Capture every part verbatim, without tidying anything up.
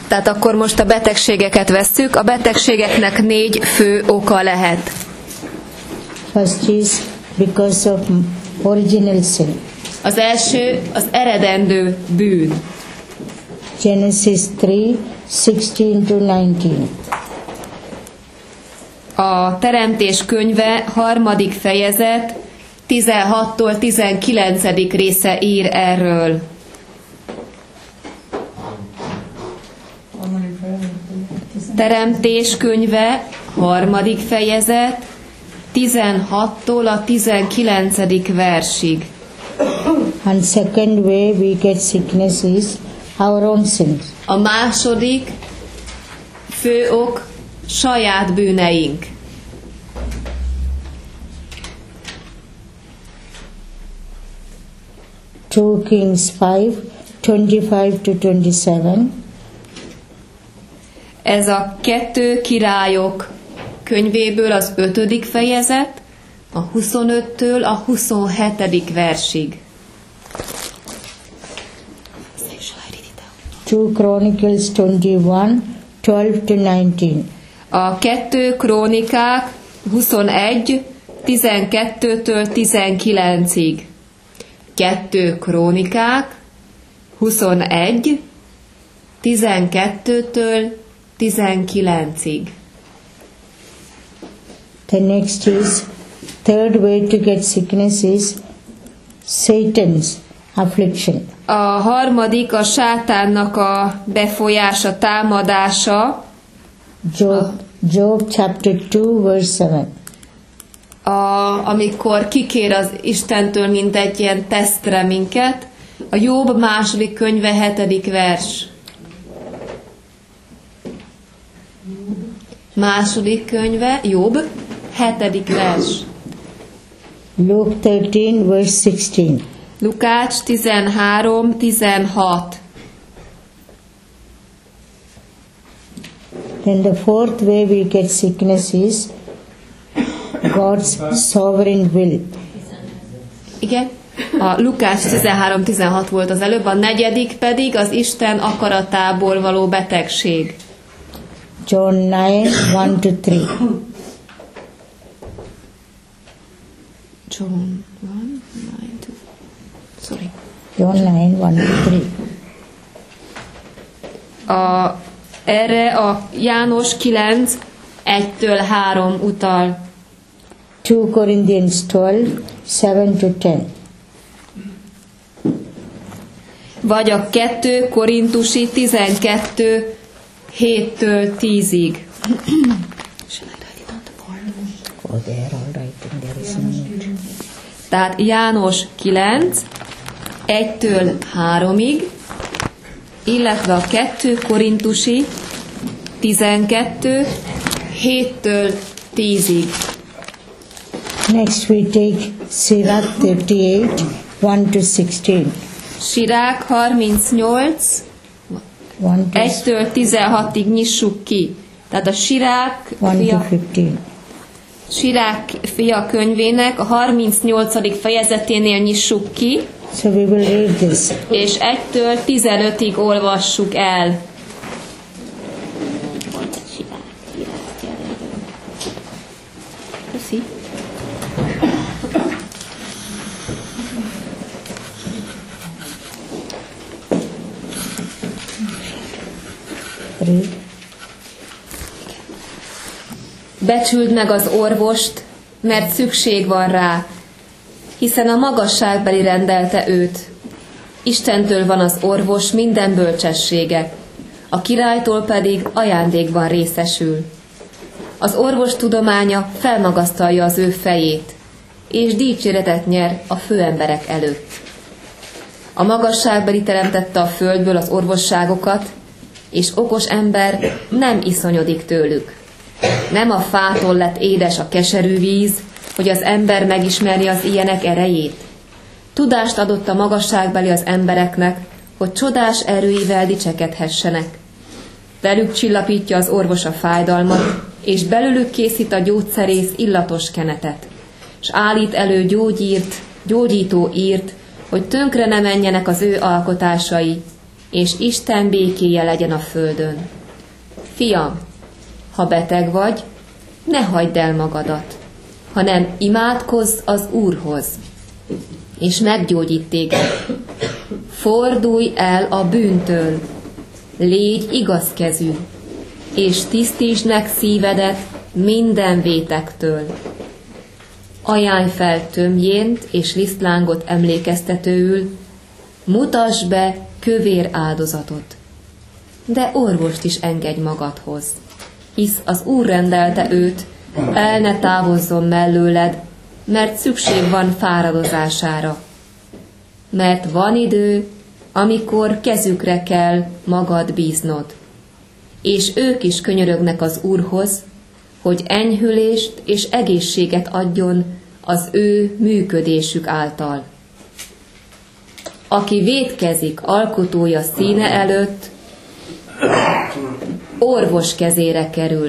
Tehát akkor most a betegségeket vesszük. A betegségeknek négy fő oka lehet. First is because of original sin. Az első az eredendő bűn. Genesis three sixteen to nineteen. A Teremtés könyve harmadik fejezet tizenhattól tizenkilencedik része ír erről. Teremtés könyve harmadik fejezet tizenhattól a tizenkilencedik versig. And second way we get sickness is our own sins. A második fő ok saját bűneink. two Kings five twenty-five to twenty-seven. Ez a kettő királyok könyvéből az ötödik fejezet, a huszonöttől a huszonhetedik versig. two Chronicles twenty-one twelve to nineteen. A kettő krónikák huszonegy tizenkettőtől tizenkilencig. kettő krónikák huszonegy tizenkettőtől tizenkilencig. The next is third way to get sickness is Satan's affliction. A harmadik a sátánnak a befolyása, támadása. Job, Job chapter two verse seven. A, amikor kikér az Istentől, mint egy ilyen tesztre minket. A Jobb második könyve hetedik vers. Második könyve, Jobb, hetedik vers. Luke thirteen verse sixteen. Lukács tizenhárom tizenhat. Then the fourth way we get sickness is God's sovereign will. Igen? A Lukács tizenhárom tizenhat volt az előbb, a negyedik pedig az Isten akaratából való betegség. John nine one to three. John one nine two. Sorry. John nine one to three. A, erre a János kilenc egytől három utal. two Corinthians twelve seven to ten. Vagy a kettő Korintusi tizenkettő héttől tízig. Oh, they are all right and there is no need. Tehát János kilenc egytől háromig, illetve a kettő Korintusi tizenkettő héttől tízig. Next we take Sirach thirty-eight one to sixteen. Sirák harmincnyolc one to egytől tizenhatig nyissuk ki. Tehát a Sirák one to fia, fifteen. Sirák fia könyvének a harmincnyolcadik fejezeténél nyissuk ki, So we will read this. és egytől tizenötig olvassuk el. Köszi. Read. Becsüld meg az orvost, mert szükség van rá, hiszen a magasságbeli rendelte őt. Istentől van az orvos minden bölcsessége, a királytól pedig ajándékban részesül. Az orvos tudománya felmagasztalja az ő fejét, és dicséretet nyer a főemberek előtt. A magasságbeli teremtette a földből az orvosságokat, és okos ember nem iszonyodik tőlük. Nem a fától lett édes a keserű víz, hogy az ember megismerje az ilyenek erejét. Tudást adott a magasságbeli az embereknek, hogy csodás erőivel dicsekedhessenek. Velük csillapítja az orvos a fájdalmat, és belőlük készít a gyógyszerész illatos kenetet, s állít elő gyógyírt, gyógyító írt, hogy tönkre ne menjenek az ő alkotásai, és Isten békéje legyen a földön. Fiam, ha beteg vagy, ne hagyd el magadat, hanem imádkozz az Úrhoz, és meggyógyít téged. Fordulj el a bűntől, légy igazkezű, és tisztítsd meg szívedet minden vétektől. Ajánlj fel tömjént és lisztlángot emlékeztetőül, mutasd be kövér áldozatot. De orvost is engedj magadhoz, hisz az Úr rendelte őt, el ne távozzon mellőled, mert szükség van fáradozására. Mert van idő, amikor kezükre kell magad bíznod, és ők is könyörögnek az Úrhoz, hogy enyhülést és egészséget adjon az ő működésük által. Aki vétkezik alkotója színe előtt, orvos kezére kerül.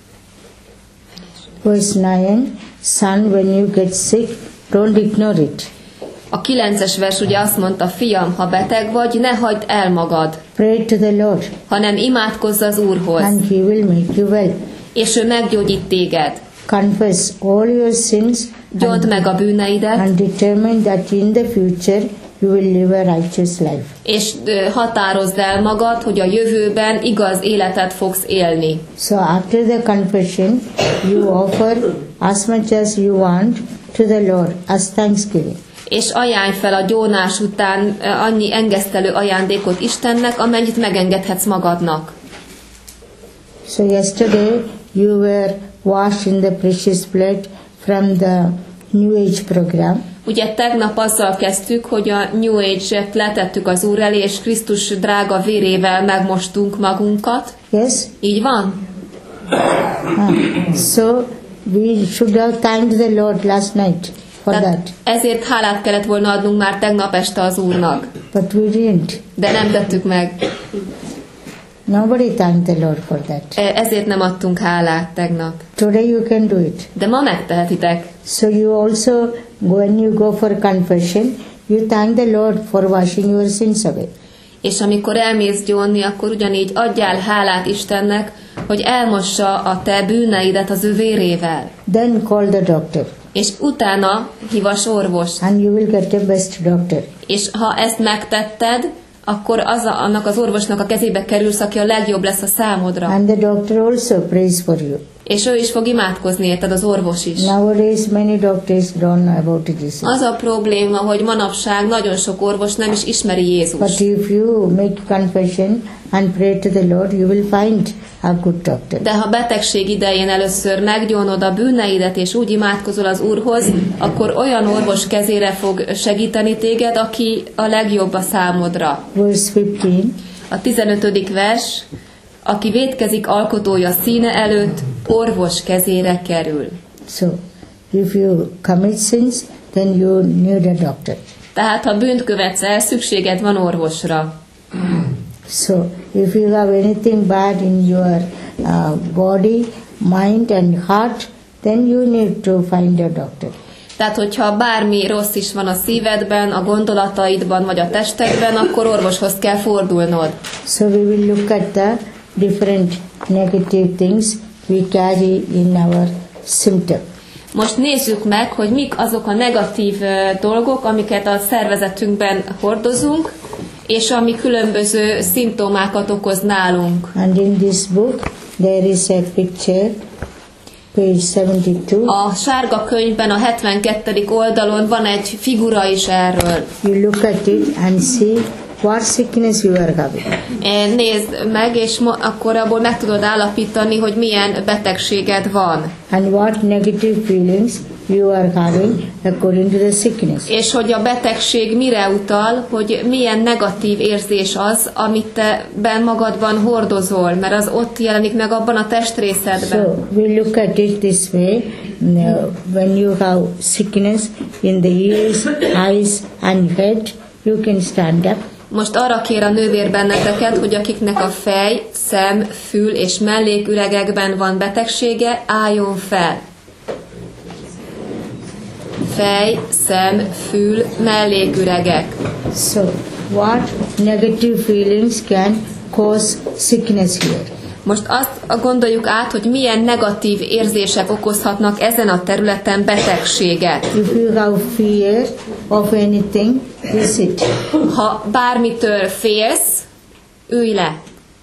Verse nine, son, when you get sick, don't ignore it. A kilences vers ugye azt mondta, fiam, ha beteg vagy, ne hagyd el magad, Pray to the Lord, hanem imádkozz az Úrhoz, and He will make you well. és ő meggyógyít téged. Confess all your sins Gyónd and, meg a bűneidet, and determine that in the future you will live a righteous life. és ö, határozd el magad, hogy a jövőben igaz életet fogsz élni. So after the confession, you offer as much as you want to the Lord as thanksgiving. És ajánlj fel a gyónás után ö, annyi engesztelő ajándékot Istennek, amennyit megengedhetsz magadnak. So yesterday you were washed in the precious blood from the New Age program. Ugye tegnap azzal kezdtük, hogy a New Age-et letettük az Úr elé, és Krisztus drága vérével megmostunk magunkat. Yes? Így van? Ah. So we should have thanked the Lord last night for Tehát that. ezért hálát kellett volna adnunk már tegnap este az Úrnak. But we didn't. De nem tettük meg. Nobody thanked the Lord for that. E- Ezért nem adtunk hálát tegnap. Today you can do it. De ma megtehetitek. So you also, when you go for confession, you thank the Lord for washing your sins away. És amikor elmész gyónni, akkor ugyanígy adjál hálát Istennek, hogy elmossa a te bűneidet az ő vérével. Then call the doctor, És utána hívas orvost. and you will get a best doctor. És ha ezt megtetted, akkor az a, annak az orvosnak a kezébe kerülsz, aki a legjobb lesz a számodra. And the doctor also prays for you. És ő is fog imádkozni, érted, az orvos is. Nowadays many doctors don't know about Jesus. Az a probléma, hogy manapság nagyon sok orvos nem is ismeri But Jézust. if you make confession and pray to the Lord, you will find a good doctor. De ha betegség idején először meggyónod a bűneidet, és úgy imádkozol az Úrhoz, akkor olyan orvos kezére fog segíteni téged, aki a legjobb a számodra. Verse fifteen. A tizenötödik vers, aki vétkezik alkotója színe előtt, orvos kezére kerül. So, if you commit sins, then you need a doctor. Tehát, ha bűnt követsz el, szükséged van orvosra. So, if you have anything bad in your uh, body, mind and heart, then you need to find a doctor. Tehát, hogyha bármi rossz is van a szívedben, a gondolataidban vagy a testedben, akkor orvoshoz kell fordulnod. So we will look at the different negative things we carry in our symptom. Most nézzük meg, hogy mik azok a negatív ö, dolgok, amiket a szervezetünkben hordozunk, és ami különböző szimptomákat okoz nálunk. And in this book there is a picture, page seventy-two. A sárga könyvben a hetvenkettedik oldalon van egy figura is erről. You look at it and see what sickness you are having. Nézd meg, és ma, akkor abból meg tudod állapítani, hogy milyen betegséged van. And what negative feelings you are having according to the sickness. És hogy a betegség mire utal, hogy milyen negatív érzés az, amit te ben magadban hordozol, mert az ott jelenik meg abban a testrészedben. So we look at it this way. Now, when you have sickness in the ears, eyes and head, you can stand up. Most arra kér a nővér benneteket, hogy akiknek a fej, szem, fül és melléküregekben van betegsége, álljon fel. Fej, szem, fül, melléküregek. So, what negative feelings can cause sickness here? Most azt gondoljuk át, hogy milyen negatív érzések okozhatnak ezen a területen betegséget. If you have fear of anything, you sit. Ha bármitől félsz, ülj le.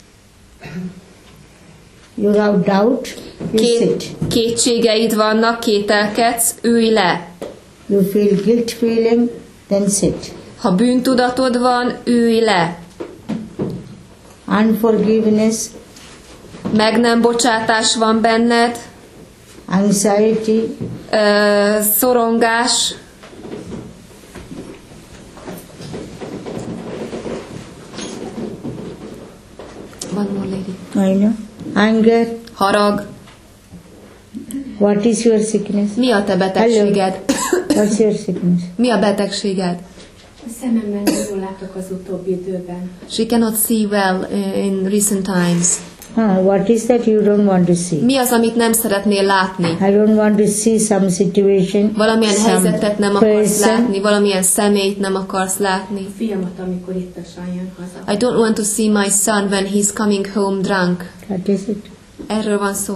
You have doubt, you Két, sit. kétségeid vannak, kételkedsz, ülj le. You feel guilt feeling, then sit. Ha bűntudatod van, ülj le. Unforgiveness, Meg nem bocsátás van benned, anxiety, ö, szorongás, One more lady. I know, anger. Harag. What is your sickness? Mi a te betegséged? What's your sickness? Mi a betegséged? A szememmel nem jól látok az utóbbi időben. She cannot see well in recent times. Ah, what is that you don't want to see? Mi az, amit nem szeretnél látni? I don't want to see some situation, Valamilyen some helyzetet nem akarsz person. látni, valamilyen személyt nem akarsz látni. Fiamat, amikor ittasan jön haza. I don't want to see my son when he's coming home drunk. That is it. Erről van szó.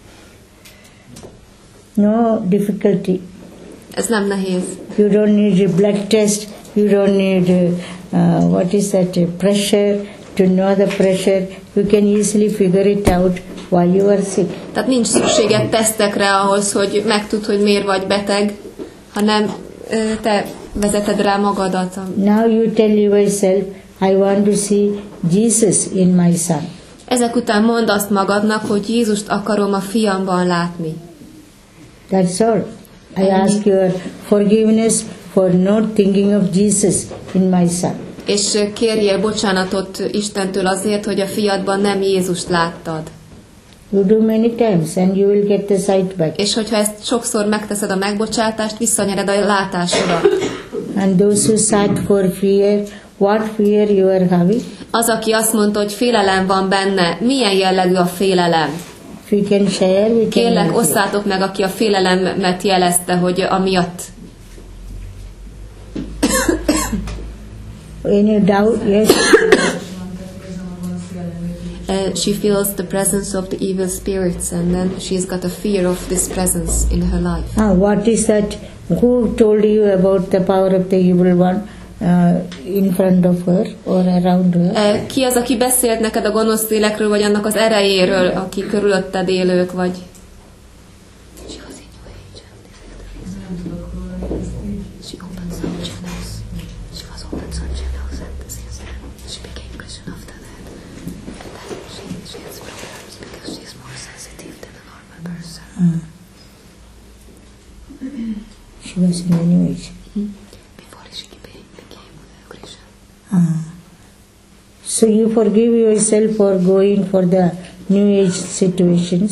No difficulty. Ez nem nehéz. You don't need a blood test. You don't need uh, uh, what is that uh, pressure to know the pressure. You can easily figure it out while you are sick. Tehát nincs szükséged tesztekre ahhoz, hogy megtudd, hogy miért vagy beteg, hanem ö, te vezeted rá magadat. Now you tell yourself, I want to see Jesus in my son. Ezek után mondd azt magadnak, hogy Jézust akarom a fiamban látni. That's all. I ask your forgiveness for not thinking of Jesus in my son. És kérjél bocsánatot Istentől azért, hogy a fiadban nem Jézust láttad. You do many times and you will get the sight back. És hogyha ezt sokszor megteszed a megbocsátást, visszanyered a látásodat. And those who sought for fear, what fear you are having? Az, aki azt mondta, hogy félelem van benne, milyen jellegű a félelem? If you can share, we can Kérlek, help you. osszátok meg, aki a félelemet jelezte, hogy amiatt. Any doubt? Yes. Uh, she feels the presence of the evil spirits, and then she's got a fear of this presence in her life. Ah, what is that? Who told you about the power of the evil one uh, in front of her or around her? Uh, ki az, aki beszélt neked a gonosz lélekről, vagy annak az erejéről, aki körülötted élők, vagy... She was in New Age, and this is the reason. She opened some channels. She was opened some channels, and since then she became Christian after that. And then she, she has problems because she's more sensitive than a normal person. Ah. She was in the New Age. Before she became, became a Christian. Ah. So you forgive yourself for going for the New Age situations.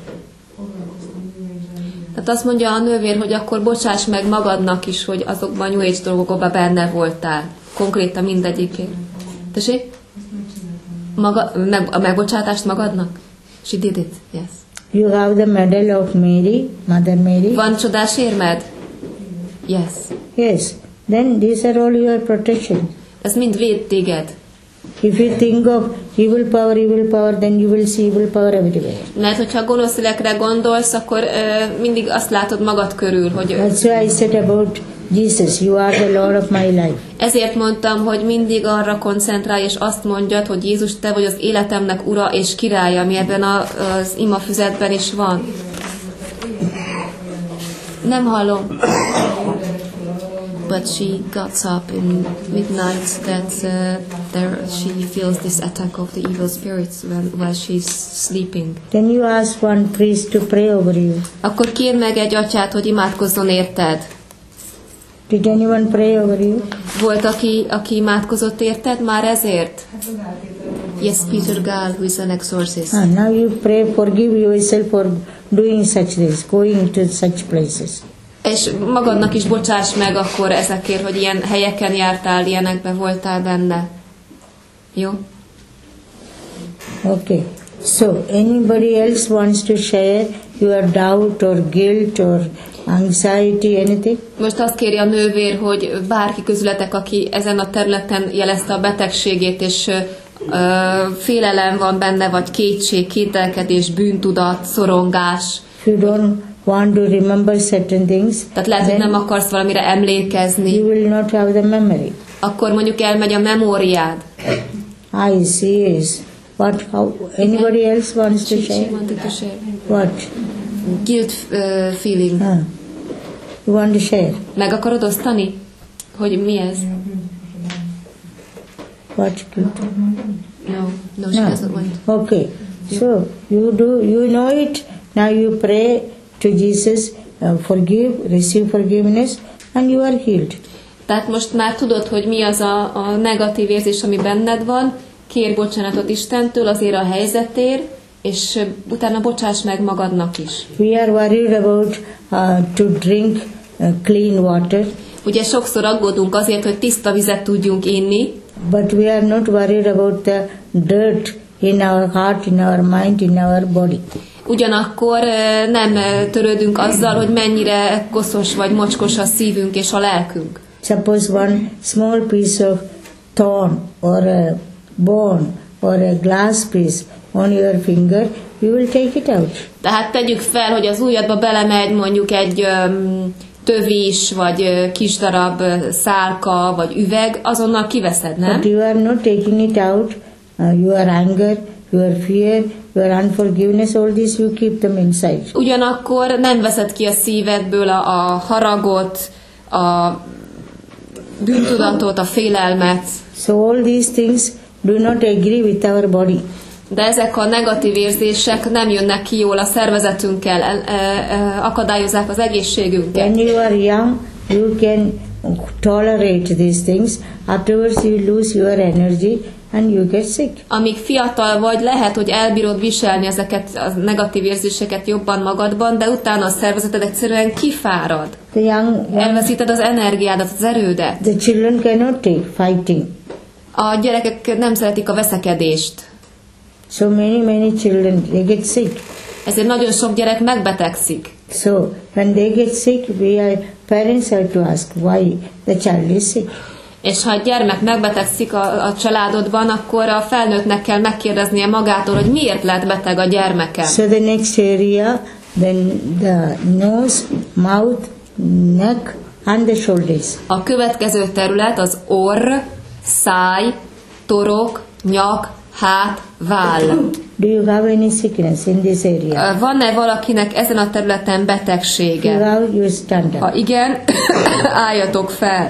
Tehát azt mondja a nővér, hogy akkor bocsáss meg magadnak is, hogy azokban a New Age dolgokban benne voltál. Konkrétan mindegyikért. Tessék? Maga, meg, a megbocsátást magadnak? She did it, yes. You have the medal of Mary, Mother Mary. Van csodás érmed? Yes. Yes. Then these are all your protection. Ez mind véd téged. If you think of evil power, evil power, then you will see evil power everywhere. Mert hogyha gonosz lélekre gondolsz, akkor ö, mindig azt látod magad körül, hogy... That's why I said about Jesus, you are the Lord of my life. Ezért mondtam, hogy mindig arra koncentrálj, és azt mondjad, hogy Jézus, te vagy az életemnek ura és királya, ami ebben a, az imafüzetben is van. Nem hallom. But she gets up in midnight that uh, there she feels this attack of the evil spirits when, while she's sleeping. Then you ask one priest to pray over you. Akkor kér meg egy atyát, hogy imádkozzon érted. Did anyone pray over you? Volt, aki, aki imádkozott érted már ezért? Yes, Peter Gall, who is an exorcist. Ah, now you pray, forgive yourself for doing such things, going to such places. És magadnak is bocsáss meg akkor ezekért, hogy ilyen helyeken jártál, ilyenekben voltál benne. Jó? Okay. So, anybody else wants to share your doubt or guilt or anxiety, anything? Most azt kéri a nővér, hogy bárki közületek, aki ezen a területen jelezte a betegségét, és ö, félelem van benne, vagy kétség, kételkedés, bűntudat, szorongás. If you don't want to remember certain things, Tehát lehet, hogy nem akarsz valamire emlékezni. you will not have the memory. Akkor mondjuk elmegy a memóriád. I see is. What? How? Anybody else wants to share? What? Guilt uh, feeling. Huh. You want to share? Meg akarod osztani? Hogy mi ez? What? No, no, she No. doesn't want. Okay. So you do. You know it. Now you pray to Jesus, uh, forgive, receive forgiveness, and you are healed. Tehát most már tudod, hogy mi az a, a negatív érzés, ami benned van, kér bocsánatot Istentől azért a helyzetért, és utána bocsáss meg magadnak is. We are worried about uh, to drink uh, clean water, Ugye sokszor aggódunk azért, hogy tiszta vizet tudjunk inni, but we are not worried about the dirt in our heart, in our mind, in our body. ugyanakkor eh, nem eh, törődünk azzal, hogy mennyire koszos vagy mocskos a szívünk és a lelkünk. Suppose one small piece of thorn or a bone or a glass piece on your finger, you will take it out. Tehát tegyük fel, hogy az ujjadba belemegy mondjuk egy öm, tövis, vagy ö, kis darab ö, szálka, vagy üveg, azonnal kiveszed, nem? But you are not taking it out. Uh, your anger, your fear, your unforgiveness, all this you keep them inside. Ugyanakkor nem veszed ki a szívedből a, a haragot, a bűntudatot, a félelmet, So all these things do not agree with our body. de ezek a negatív érzések nem jönnek ki jól a szervezetünkkel, el, e, e, akadályozzák az egészségünket. When you are young, you can tolerate these things. Afterwards you lose your energy and you get sick. Amíg fiatal vagy, lehet, hogy elbírod viselni ezeket a negatív érzéseket jobban magadban, de utána a szervezeted egyszerűen kifárad. The young, Elveszíted az energiádat, az erődet. the children cannot take fighting. A gyerekek nem szeretik a veszekedést. So many, many children, they get sick. Ezért nagyon sok gyerek megbetegszik. So when they get sick, we are, parents have to ask why the child is sick. És ha a gyermek megbetegszik a, a családodban, akkor a felnőttnek kell megkérdeznie magától, hogy miért lett beteg a gyermeke. So the next area, then the nose, mouth, neck and the shoulders. A következő terület az orr, száj, torok, nyak, hát, váll. Do you have any sickness in this area? Van-e valakinek ezen a területen If you betegsége? have, you stand Ha up. igen, álljatok fel.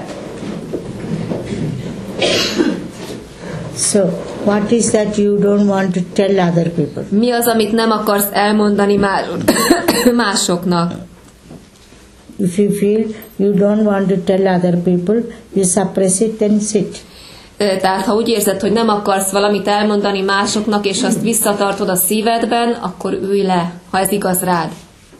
So what is that you don't want to tell other people? Mi az, amit nem akarsz elmondani más, másoknak? If you feel you don't want to tell other people, you suppress it, then sit. Tehát ha úgy érzed, hogy nem akarsz valamit elmondani másoknak, és azt visszatartod a szívedben, akkor ülj le, ha ez igaz rád.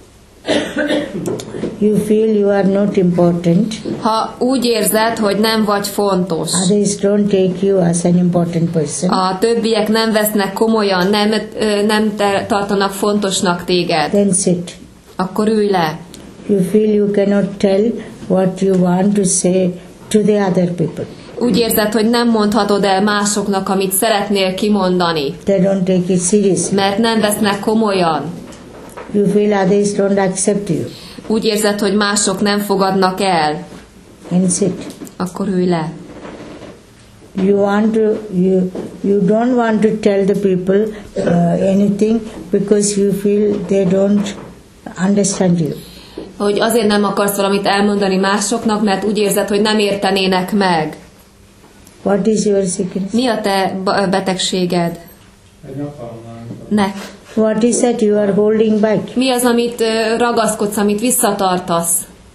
You feel you are not important. Ha úgy érzed, hogy nem vagy fontos, Others don't take you as an important person. a többiek nem vesznek komolyan, nem, ö, nem te- tartanak fontosnak téged, Then sit. akkor ülj le. You feel you cannot tell what you want to say to the other people. Úgy érzed, hogy nem mondhatod el másoknak, amit szeretnél kimondani, They don't take it seriously. mert nem vesznek komolyan. You feel others don't accept you. Úgy érzed, hogy mások nem fogadnak el, And sit. akkor ülj le. You want to you you don't want to tell the people uh, anything because you feel they don't understand you. Hogy azért nem akarsz valamit elmondani másoknak, mert úgy érzed, hogy nem értenének meg. What is your sickness? Mi a te ba- betegséged? Nek. What is that you are holding back? Mi az, amit ö, ragaszkodsz, amit visszatartasz?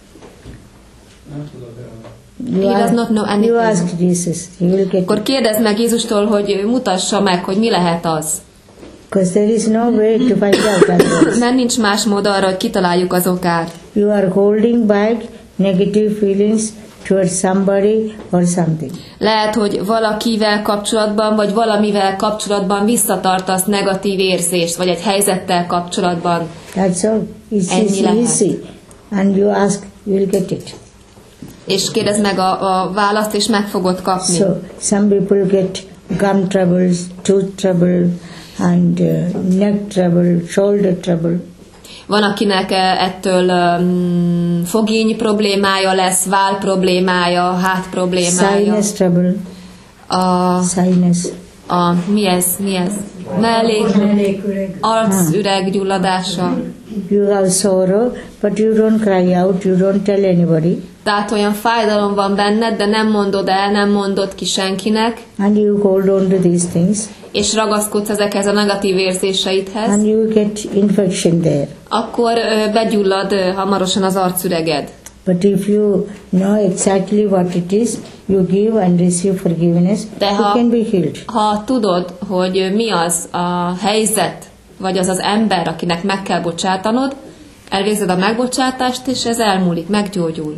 You, He does are- not know you anything. ask Jesus. You will get Akkor kérdezd meg Jézustól, hogy mutassa meg, hogy mi lehet az. because there is no way to find out otherwise. Mert nincs más mód arra, hogy kitaláljuk az okát. You are holding back negative feelings towards somebody or something. Lehet, hogy valakivel kapcsolatban, vagy valamivel kapcsolatban visszatartasz negatív érzést, vagy egy helyzettel kapcsolatban. That's all. It's, Ennyi it's lehet. easy. and you ask, you will get it. És kérdezd meg a, a választ, és meg fogod kapni. So some people get gum troubles, tooth trouble, and uh, neck trouble, shoulder trouble. Van, akinek ettől um, fogény problémája lesz, váll problémája, hát problémája. Sinus trouble. A, Sinus. a, mi ez? Mi ez? Mellék, arcüreg gyulladása. You have sorrow, but you don't cry out, you don't tell anybody. Tehát olyan fájdalom van benned, de nem mondod el, nem mondod ki senkinek. And you hold on to these things. És ragaszkodsz ezekhez a negatív érzéseidhez. And you get infection there. Akkor ö, begyullad ö, hamarosan az arcüreged. But if you know exactly what it is, you give and receive forgiveness, De you ha, can be healed. ha tudod, hogy mi az a helyzet, vagy az az ember, akinek meg kell bocsátanod, elvégzed a megbocsátást, és ez elmúlik, meggyógyul.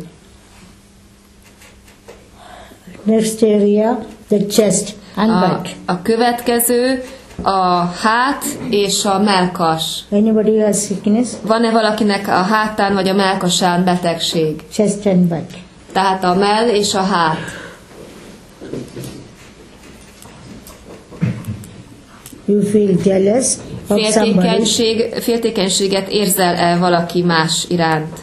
Next area, the chest and A, back. a következő a hát és a mellkas. Anybody has sickness? Van-e valakinek a hátán vagy a mellkasán betegség? Chest and back. Tehát a mell és a hát. You feel jealous of somebody. Féltékenység, féltékenységet érzel-e valaki más iránt?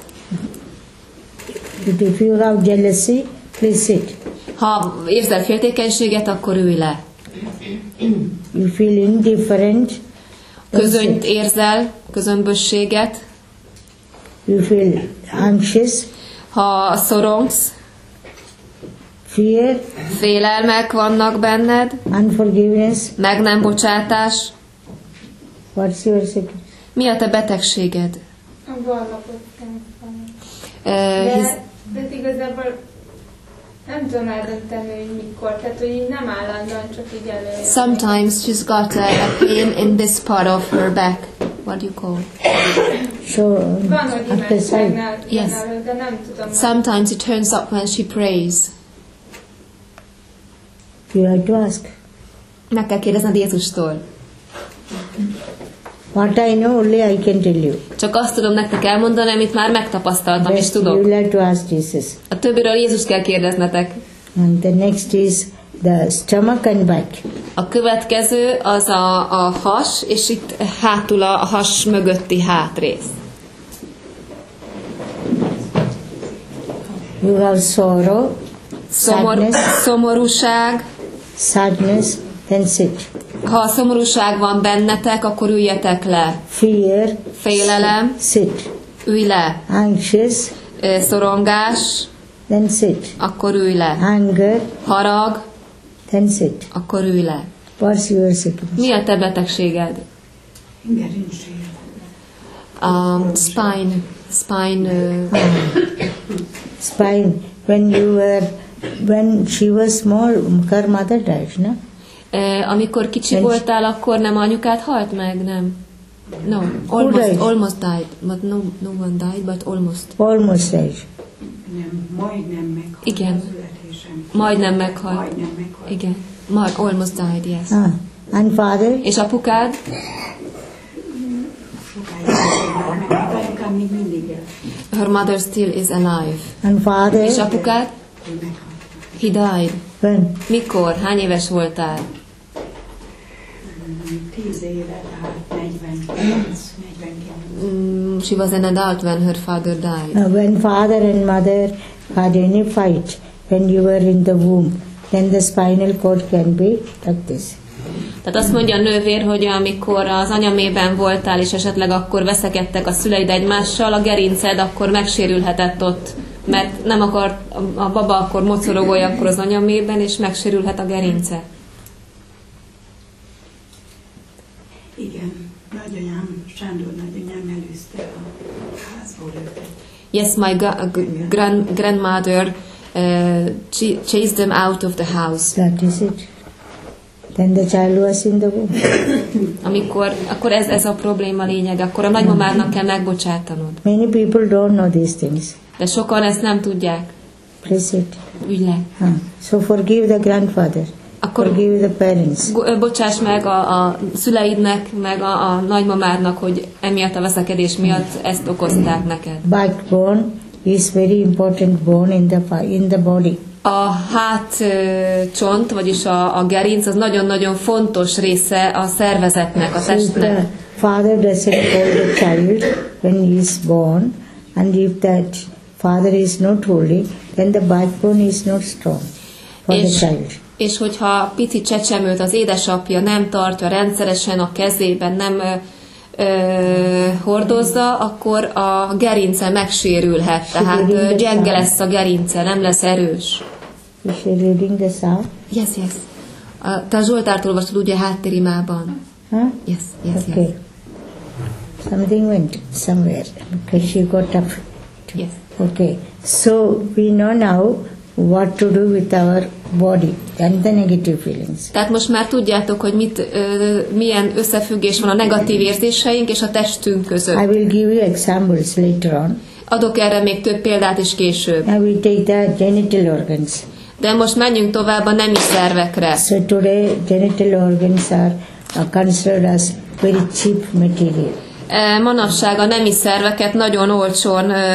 If you have jealousy, please sit. Ha érzel féltékenységet, akkor ülj le. You feel indifferent. Közönyt érzel, közömbösséget. You feel anxious, Ha szorongsz, fear, félelmek vannak benned, unforgiveness. meg nem bocsátás. What's your secret? Mi a te betegséged? A ballapottány. Uh, hisz, De, de igazából nem tudom eldönteni, hogy mikor. Tehát, hogy így nem állandóan, csak így előjön. sometimes she's got a, a pain in this part of her back. What do you call it? So, um, Van, hogy at the side. imádságnál Yes. jön elő, de nem tudom. Sometimes it turns up when she prays. You have to ask. Meg kell kérdezned Jézustól. What I know, only I can tell you. Csak azt tudom nektek elmondani, amit már megtapasztaltam és Rest you tudok. will have to ask Jesus. A többiről Jézus kell kérdeznetek. And the next is the stomach and back. A következő az a, a has, és itt hátul a, a has mögötti hátrész. You have sorrow, Szomor, sadness, szomorúság. sadness, then sit. Ha a szomorúság van bennetek, akkor üljetek le. Fear, Félelem, sit. ülj le. Anxious, Ö, Szorongás, then sit. akkor ülj le. Anger, Harag, then sit. akkor ülj le. What's your sickness? Mi a te betegséged? Um, spine. Spine. Uh, Spine. When you were, when she was small, her mother died, no? uh, amikor kicsi Nincs. voltál, akkor nem anyukád halt meg, nem? No, Who almost, died? almost died, but no, no one died, but almost. Almost died. Nem, majdnem meghalt. Igen. a születésem. Majdnem meghalt. Majdnem meghalt. Igen. Ma, almost died, yes. Ah. And father? És apukád? Sokáig meghalt, meghalt. Anyukám még mindig él. Her mother still is alive. And father? És apukád? Ő meghalt. He died. When? Mikor? Hány éves voltál? Tíz éve, tehát negyvenkilenc, negyvenkilenc. Mm, she was an adult when her father died. Now, when father and mother had any fight when you were in the womb, then the spinal cord can be like this. Tehát azt mondja a nővér, hogy amikor az anyamében voltál, és esetleg akkor veszekedtek a szüleid egymással, a gerinced akkor megsérülhetett ott, mert nem akar a baba akkor mocorogolja akkor az anyamében, és megsérülhet a gerince. Igen, nagyanyám, Sándor nagyanyám előzte a házból őket. Yes, my ga- g- grand- grandmother uh, ch- chased them out of the house. That is it. Then the child was in the womb. Amikor, akkor ez, ez a probléma lényeg, akkor a nagymamának kell megbocsátanod. Many people don't know these things. De sokan ezt nem tudják. Please sit. Ügy le. Ah. So forgive the grandfather. akkor forgive the parents. go- bocsáss meg a, a szüleidnek, meg a, a nagymamádnak, hogy emiatt a veszekedés miatt ezt okozták neked. Backbone is very important bone in the fi- in the body. A hátcsont, vagyis a, a gerinc, az nagyon-nagyon fontos része a szervezetnek, a So if testnek. the father doesn't hold the child when he is born, and if that father is not holding, then the backbone is not strong for the És, child. és hogyha pici csecsemőt az édesapja nem tartja rendszeresen a kezében, nem ö, ö, hordozza, akkor a gerince megsérülhet, tehát ö, gyenge lesz a gerince, nem lesz erős. Is she reading the psalm? Yes, yes. A, te a Zsoltárt olvastad ugye háttérimában. Huh? Yes, yes, yes. Okay. Something went somewhere because she got up. Yes. Okay. So we know now what to do with our body and the negative feelings. Tehát most már tudjátok, hogy mit, ö, milyen összefüggés van a negatív érzéseink és a testünk között. I will give you examples later on. Adok erre még több példát is később. Now we take the genital organs. De most menjünk tovább a nemi szervekre. So today genital organs are, are considered as very cheap material. E, Manapság a nemi szerveket nagyon olcsón ö,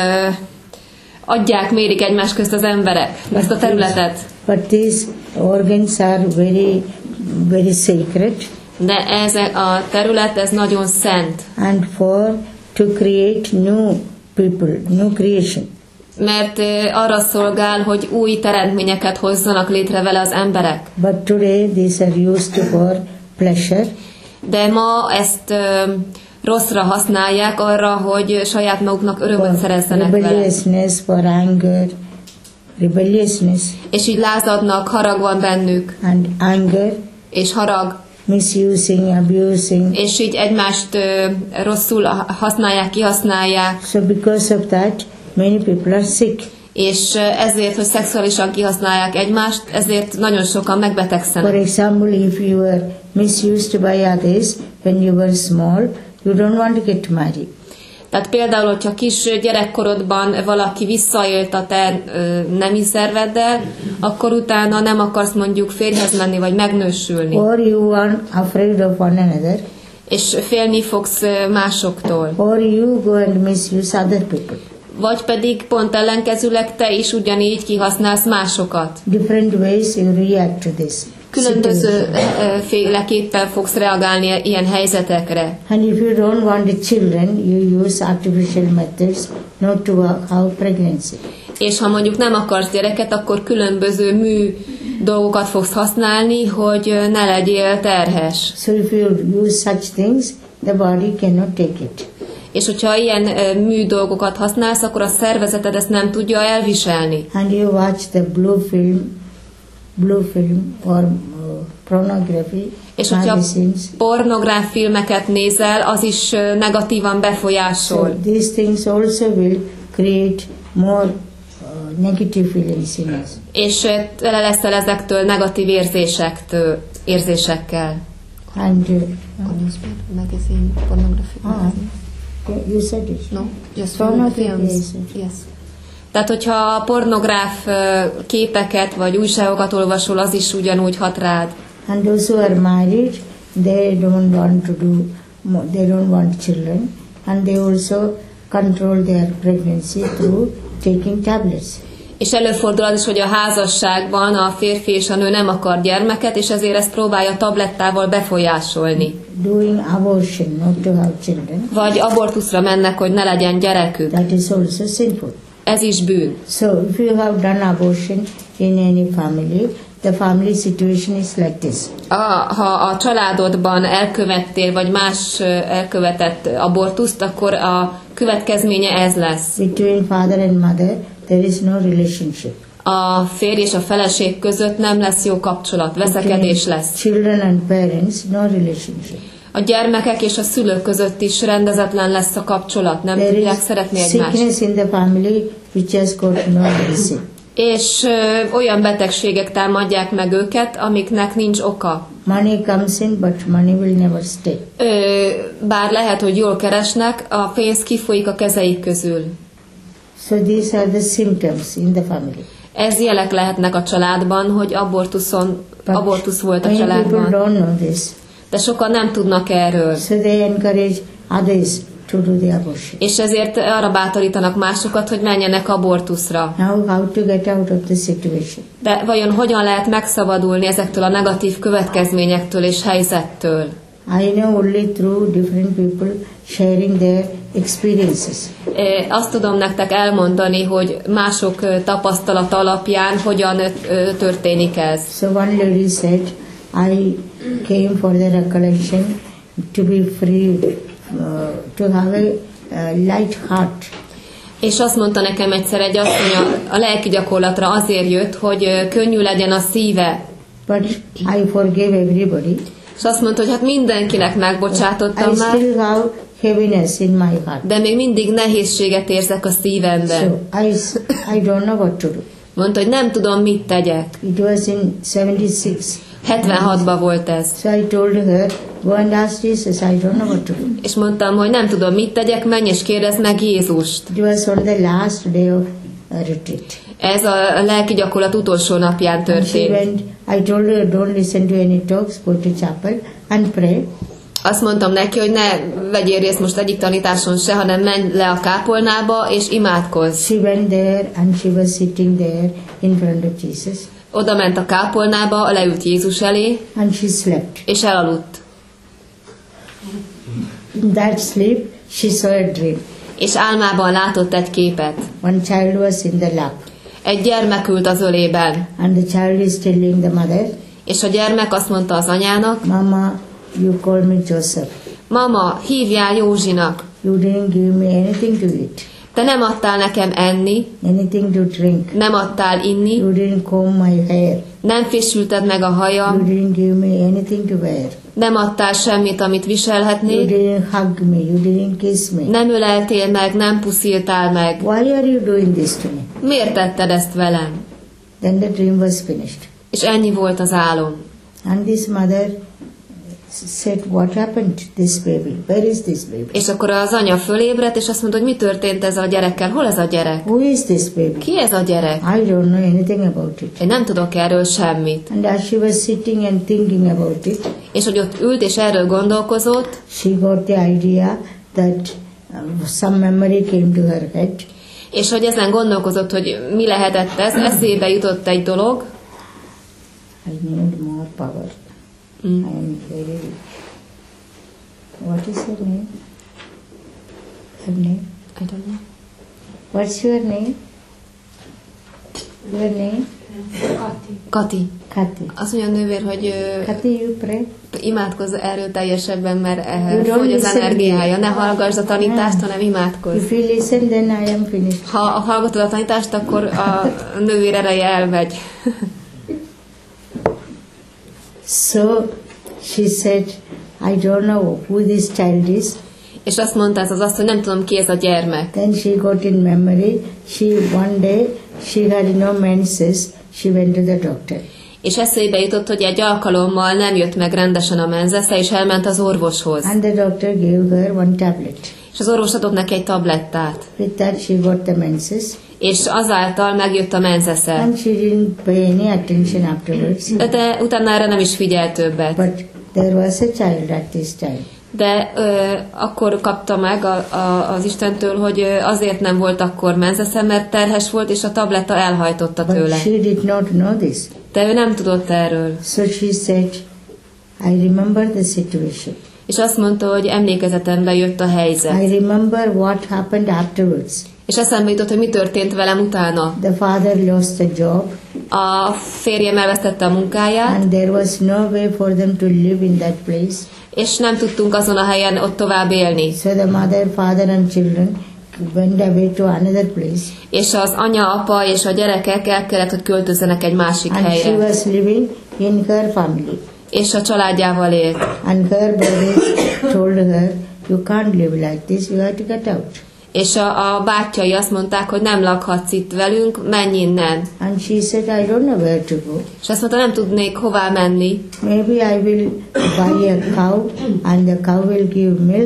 adják, mérik egymás közt az emberek, ezt a területet. But these organs are very, very sacred, De ez a terület, ez nagyon szent. and for to create new people, new creation. Mert ö, arra szolgál, hogy új teremtményeket hozzanak létre vele az emberek. But today these are used for pleasure, De ma ezt ö, rosszra használják arra, hogy saját maguknak örömöt for szerezzenek vele. rebelliousness, for anger, rebelliousness És így lázadnak, harag van bennük, and anger, és harag, misusing, abusing. és így egymást ö, rosszul használják, kihasználják, So because of that, many people are sick. és ö, ezért, hogy szexuálisan kihasználják egymást, ezért nagyon sokan For megbetegszenek. example, if you were misused by others when you were small, you don't want to get married. Tehát például, hogyha kis gyerekkorodban valaki visszaélt a te ö, nemi szerveddel, akkor utána nem akarsz mondjuk férjhez menni, vagy megnősülni, Or you are afraid of one another, és félni fogsz ö, másoktól. or you go and misuse other people. Vagy pedig pont ellenkezőleg te is ugyanígy kihasználsz másokat. Different ways you react to this. Különböző situation. ö, féleképpen fogsz reagálni ilyen helyzetekre. And if you don't want the children, you use artificial methods not to have pregnancy. És ha mondjuk nem akarsz gyereket, akkor különböző mű dolgokat fogsz használni, hogy ö, ne legyél terhes. So if you use such things, the body cannot take it. És hogyha ilyen ö, mű dolgokat használsz, akkor a szervezeted ezt nem tudja elviselni. And you watch the blue film, blue film or uh, pornography, És hogyha magazines. pornográf filmeket nézel, az is ö, negatívan So befolyásol. these things also will create more uh, negative feelings in us. És ö, tele leszel ezektől negatív érzésektől, érzésekkel. And uh, Magazine, pornography. ah, you said it. No, just Pornography, films. yes. Yes. Tehát, hogyha pornográf ö, képeket vagy újságokat olvasol, az is ugyanúgy hat rád. And those who are married, they don't want to do, mo- they don't want children, and they also control their pregnancy through taking tablets. És előfordul az is, hogy a házasságban a férfi és a nő nem akar gyermeket, és ezért ezt próbálja tablettával befolyásolni. Doing abortion not to have children, Vagy abortuszra mennek, hogy ne legyen gyerekük. that is also sinful. Ez is bűn. So if you have done abortion in any family, the family situation is like this. A, ha a családodban elkövettél, vagy más ö, elkövetett abortuszt, akkor a következménye ez lesz. Between father and mother, there is no relationship. A férj és a feleség között nem lesz jó kapcsolat, veszekedés Between lesz. children and parents, no relationship. A gyermekek és a szülők között is rendezetlen lesz a kapcsolat, nem There tudják is szeretni egymást. sickness in the family which has got no medicine. És ö, olyan betegségek támadják meg őket, amiknek nincs oka. Money comes in, but money will never stay. Ö, bár lehet, hogy jól keresnek, a pénz kifolyik a kezeik közül. So these are the symptoms in the family. Ez jelek lehetnek a családban, hogy abortuszon abortusz volt a many people családban. don't know this. De sokan nem tudnak erről. So they encourage others to do the abortion. És ezért arra bátorítanak másokat, hogy menjenek abortuszra. Now how to get out of the situation? De vajon hogyan lehet megszabadulni ezektől a negatív következményektől és helyzettől? I know only through different people sharing their experiences. É, Azt tudom nektek elmondani, hogy mások ö, tapasztalata alapján hogyan ö, ö, történik ez. So one lady said, I came for the recollection to be free, uh, to have a uh, light heart. És azt mondta nekem egyszer egy asszony, a, a lelki gyakorlatra azért jött, hogy ö, könnyű legyen a szíve. But I forgave everybody. És azt mondta, hogy hát mindenkinek megbocsátottam I már, still have heaviness in my heart. de még mindig nehézséget érzek a szívemben. So I, I don't know what to do. Mondta, hogy nem tudom, mit tegyek. It was in seventy-six. hetvenhatban volt ez. So I told her, go and ask Jesus, I don't know what to do. És mondtam, hogy nem tudom, mit tegyek, menj és kérdezd meg Jézust. It was on the last day of uh, retreat. Ez a lelki gyakorlat utolsó napján And she történt. went, I told her, don't listen to any talks, go to chapel and pray. Azt mondtam neki, hogy ne vegyél részt most egyik tanításon se, hanem menj le a kápolnába és imádkozz. She went there and she was sitting there in front of Jesus. Oda ment a kápolnába, leült Jézus elé, And she slept. és elaludt. In that sleep, she saw a dream. És álmában látott egy képet. One child was in the lap. Egy gyermek ült az ölében, And the child is telling the mother, és a gyermek azt mondta az anyának, Mama, you call me Joseph. mama, hívjál Józsinak, You didn't give me anything to eat, te nem adtál nekem enni, anything to drink. nem adtál inni, You didn't comb my hair. nem fésülted meg a You hajam, didn't give me anything to wear. nem adtál semmit, amit You viselhetnék, didn't hug me. You didn't kiss me. nem öleltél meg, nem pusziltál meg. Why are you doing this to me? Miért tetted ezt velem? Then the dream was finished. És ennyi volt az álom. And this mother said, what happened to this baby? Where is this baby? És akkor az anya fölébredt, és azt mondta, hogy mi történt ezzel a gyerekkel? Hol ez a gyerek? Who is this baby? Ki ez a gyerek? I don't know anything about it. Én nem tudok erről semmit. And as she was sitting and thinking about it, És hogy ott ült, és erről gondolkozott, she got the idea that uh, some memory came to her head. és hogy ezen gondolkozott, hogy mi lehetett ez, eszébe jutott egy dolog, I need more power. Mm. I am very weak. What is your name? Her name? I don't know. What's your name? Your name? Kati. Kathy. Azt mondja a nővér, hogy ö, Kathy, you pray? imádkozz erőteljesebben, mert You ehhez don't fogy az listen. energiája. Ne hallgass a tanítást, Yeah. hanem imádkozz. If you listen, then I am finished. Ha hallgatod a tanítást, akkor a nővér ereje elmegy. So she said, I don't know who this child is. És azt mondta ez az azt, hogy nem tudom ki ez a gyermek. Then she got in memory. She one day she had no menses. She went to the doctor. És eszébe jutott, hogy egy alkalommal nem jött meg rendesen a menzesze, és elment az orvoshoz. And the doctor gave her one tablet. És az orvos adott neki egy tablettát. With that she got the menses. És azáltal megjött a menzesze. And she didn't pay any attention afterwards. De, de utána erre nem is figyelt többet. But there was a child at this time. De ö, akkor kapta meg a, a, az Istentől, hogy ö, azért nem volt akkor menzesze, mert terhes volt, és a tabletta elhajtotta But tőle. she did not know this. De ő nem tudott erről. So she said, I remember the situation. És azt mondta, hogy emlékezetembe jött a helyzet. I remember what happened afterwards. És eszembe jutott, hogy mi történt velem utána. The father lost a job A férjem elvesztette a munkáját, and there was no way for them to live in that place. és nem tudtunk azon a helyen ott tovább élni. So the mother, father and children went away to another place. És az anya, apa és a gyerekek el kellett, hogy költözzenek egy másik And she helyre. was living in her family. És a családjával élt. And her brothers told her, you can't live like this, you have to get out. És a, a bátyjai azt mondták, hogy nem lakhatsz itt velünk, menj innen. And she said, I don't know where to go. És azt mondta, nem tudnék hová menni. Maybe I will buy a cow and the cow will give milk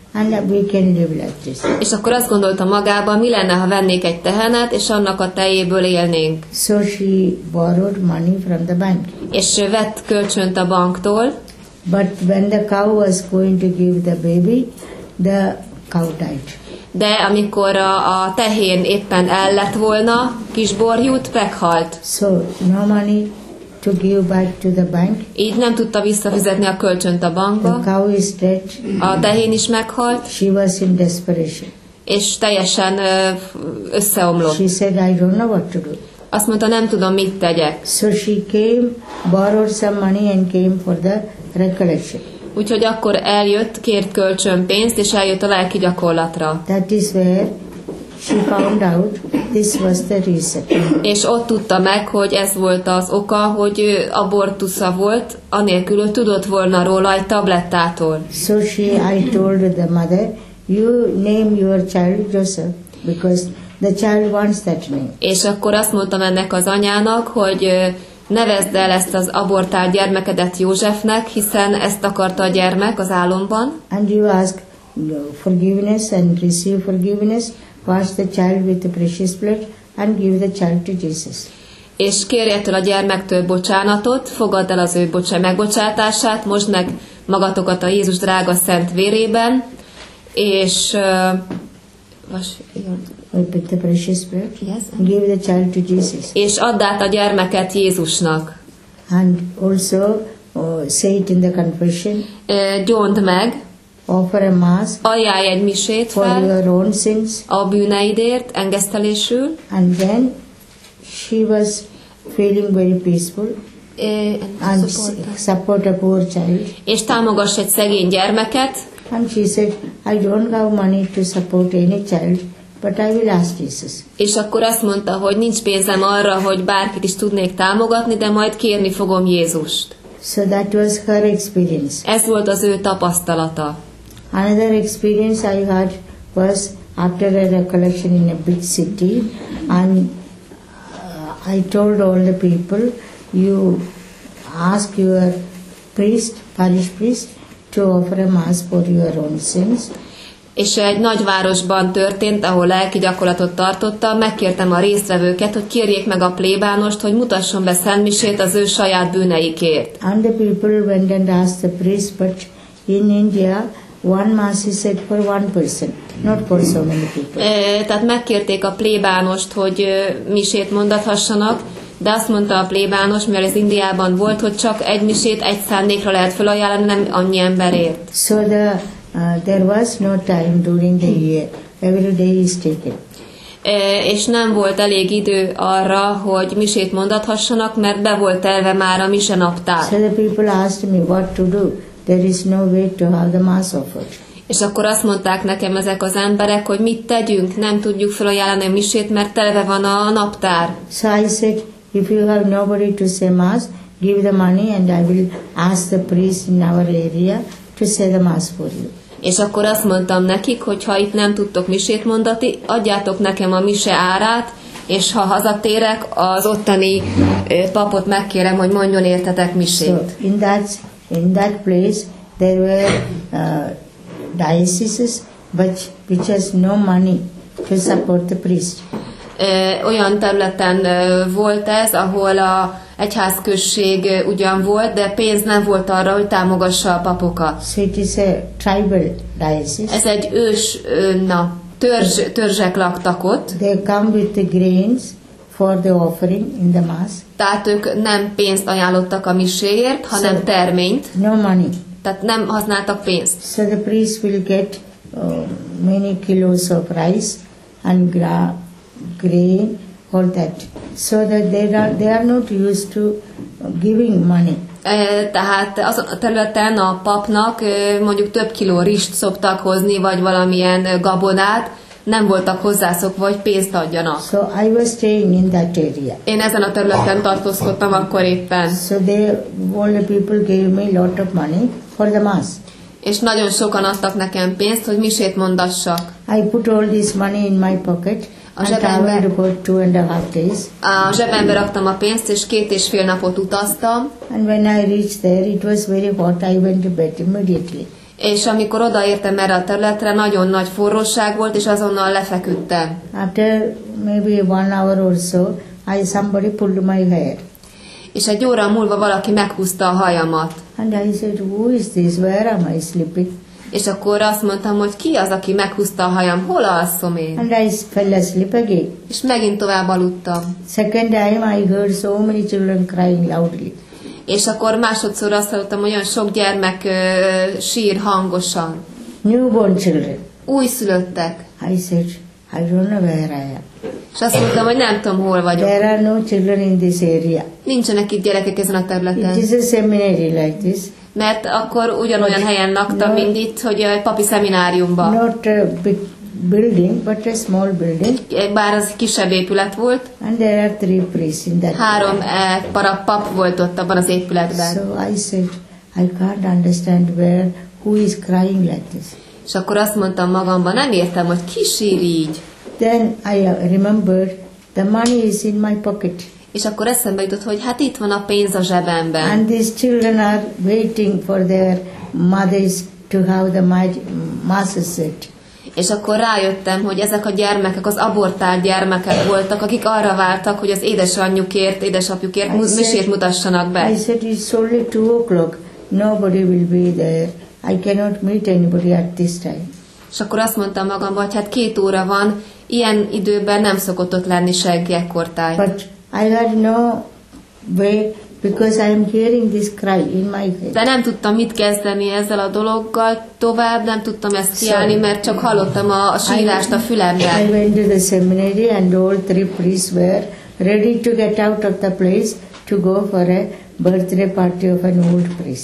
and we can live like this. És akkor azt gondolta magában, mi lenne, ha vennék egy tehenet, és annak a tejéből élnénk. So she borrowed money from the bank. És vett kölcsönt a banktól, But when the cow was going to give the baby, the cow died. de amikor a, a tehén éppen el lett volna, kisborjút, meghalt. So no money to give back to the bank. Így nem tudta visszafizetni a kölcsönt a bankba. The cow is dead. A tehén is meghalt, She was in desperation. és teljesen ö, összeomlott. She said, I don't know what to do. Azt mondta, nem tudom, mit tegyek. So she came, borrowed some money and came for the recollection. Úgyhogy akkor eljött, kért kölcsönpénzt, és eljött a lelki gyakorlatra. That is where she found out this was the reason. És ott tudta meg, hogy ez volt az oka, hogy ő abortusza volt, anélkül, hogy tudott volna róla egy tablettától. So she, I told the mother, you name your child Joseph, because the child wants that name. És akkor azt mondtam ennek az anyának, hogy ö, nevezd el ezt az abortált gyermekedet Józsefnek, hiszen ezt akarta a gyermek az álomban. And you ask forgiveness and receive forgiveness, wash the child with the precious blood and give the child to Jesus. És kérjétől a gyermektől bocsánatot, fogadd el az ő bocsá- megbocsátását, mosd meg magatokat a Jézus drága szent vérében, és uh, vas, With the precious blood, yes. give the child to Jesus. és add át a gyermeket Jézusnak. And also uh, say it in the confession, Uh, gyónd meg, offer a mass ajánlj egy misét for fel your own sins. a bűneidért, engesztelésül, And then she was feeling very peaceful uh, and s- support a poor child. és támogass egy szegény gyermeket, And she said, I don't have money to support any child, but I will ask Jesus. és akkor azt mondta, hogy nincs pénzem arra, hogy bárkit is tudnék támogatni, de majd kérni fogom Jézust. So that was her experience. Ez volt az ő tapasztalata. Another experience I had was after a recollection in a big city, and uh, I told all the people, you ask your priest, parish priest, to offer a mass for your own sins. És egy nagyvárosban történt, ahol lelki gyakorlatot tartottam, megkértem a résztvevőket, hogy kérjék meg a plébánost, hogy mutasson be szentmisét az ő saját bűneikért. And the people went and asked the priest, but in India, one mass is said for one person, not for so many people. E, tehát megkérték a plébánost, hogy ö, misét mondathassanak, de azt mondta a plébános, mivel ez Indiában volt, hogy csak egy misét egy szándékra lehet felajánlani, nem annyi emberért. So the uh, there was no time during the year. Every day is taken. E, és nem volt elég idő arra, hogy misét mondathassanak, mert be volt terve már a mise naptár. So the people asked me what to do. There is no way to have the mass offered. És akkor azt mondták nekem ezek az emberek, hogy mit tegyünk, nem tudjuk felajánlani a misét, mert telve van a naptár. So I said, if you have nobody to say mass, give the money and I will ask the priest in our area to say the mass for you. És akkor azt mondtam nekik, hogy ha itt nem tudtok misét mondani, adjátok nekem a mise árát, és ha hazatérek, az ottani ö, papot megkérem, hogy mondjon értetek So misét. in that in that place there were uh, dioceses which which has no money to support the priest. Ö, olyan területen ö, volt ez, ahol a egyházközség ö, ugyan volt, de pénz nem volt arra, hogy támogassa a papokat. So it is a tribal diocese. Ez egy ős, ö, na, törzs, törzsek laktak ott, They come with the grains for the offering in the mass. tehát ők nem pénzt ajánlottak a miséért, hanem Szóval- terményt, No money. tehát nem használtak pénzt. So the priest will get uh, many kilos of rice and gra- grain for that. So that they are they are not used to giving money. E, Tehát azon a területen a papnak ö, mondjuk több kiló rist szoktak hozni, vagy valamilyen ö, gabonát, nem voltak hozzászokva, hogy pénzt adjanak. So I was staying in that area. Én ezen a területen tartózkodtam akkor éppen, So they all the people gave me lot of money for the mass. és nagyon sokan adtak nekem pénzt, hogy misét mondassak. I put all this money in my pocket and zsebembe. traveled for two and a half days. A zsebembe raktam a pénzt, és két és fél napot utaztam, And when I reached there, it was very hot. I went to bed immediately. És amikor odaértem erre a területre, nagyon nagy forróság volt, és azonnal lefeküdtem. After maybe one hour or so, I somebody pulled my hair. És egy óra múlva valaki meghúzta a hajamat. And I said, who is this? Where am I sleeping? És akkor azt mondtam, hogy ki az, aki meghúzta a hajam, hol alszom én? And I fell asleep again. És megint tovább aludtam. Second time I heard so many children crying loudly. És akkor másodszor azt hallottam, hogy olyan sok gyermek ö, sír hangosan. Newborn children. Újszülöttek. I said, I don't know where I am. És azt mondtam, hogy nem tudom, hol vagyok. There are no children in this area. Nincsenek itt gyerekek ezen a területen. It is a seminary like this. Mert akkor ugyanolyan helyen laktam, No. mint itt, hogy egy papi szemináriumban. Not a big building, but a small building. Bár az kisebb épület volt. And there are three priests in that. Három eh, para pap volt ott abban az épületben. So I said, I can't understand where, who is crying like this. És akkor azt mondtam magamban, nem értem, hogy ki sír így. Then I remembered the money is in my pocket. És akkor eszembe jutott, hogy hát itt van a pénz a zsebemben. And these children are waiting for their mothers to have the masses set. És akkor rájöttem, hogy ezek a gyermekek, az abortált gyermekek voltak, akik arra vártak, hogy az édesanyjukért, édesapjukért I misét said- mutassanak be. I said, it's only two o'clock. Nobody will be there. I cannot meet anybody at this time. És akkor azt mondtam magamban, hogy hát két óra van, ilyen időben nem szokott ott lenni senki ekkortáj. But I had no way because I am hearing this cry in my head. De nem tudtam mit kezdeni ezzel a dologgal tovább, nem tudtam ezt kiállni, mert csak hallottam a, a sírást a I fülemben. went to the seminary and all three priests were ready to get out of the place to go for a birthday party of an old priest.